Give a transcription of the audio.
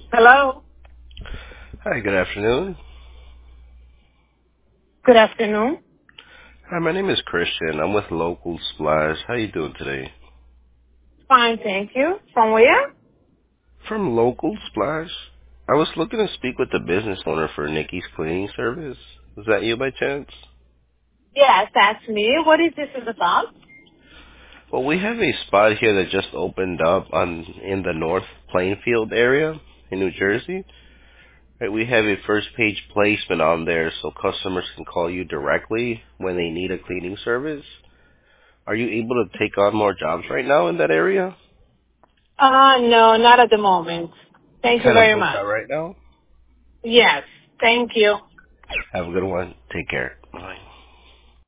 Hello. Hi, good afternoon. Good afternoon. Hi, my name is Christian. I'm with Local Splash. How you doing today? Fine, thank you. From where? From Local Splash. I was looking to speak with the business owner for Nikki's cleaning service. Is that you by chance? Yes, that's me. What is this about? Well, we have a spot here that just opened up in the North Plainfield area in New Jersey. Right, we have a first page placement on there so customers can call you directly when they need a cleaning service. Are you able to take on more jobs right now in that area? No, not at the moment. Thank you Kind of very booked much. out right now? Yes, thank you. Have a good one. Take care. Bye.